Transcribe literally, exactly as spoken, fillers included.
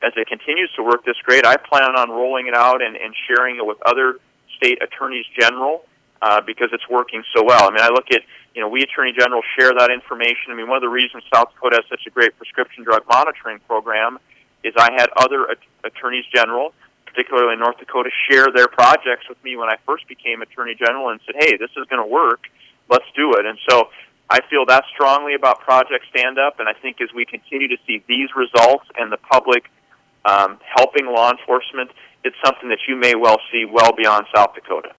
as it continues to work this great, I plan on rolling it out and, and sharing it with other state attorneys general uh, because it's working so well. I mean, I look at, you know, we attorney generals share that information. I mean, one of the reasons South Dakota has such a great prescription drug monitoring program is I had other at- attorneys general, particularly in North Dakota, share their projects with me when I first became attorney general and said, hey, this is going to work. Let's do it. And so I feel that strongly about Project Stand Up, and I think as we continue to see these results and the public um, helping law enforcement, it's something that you may well see well beyond South Dakota.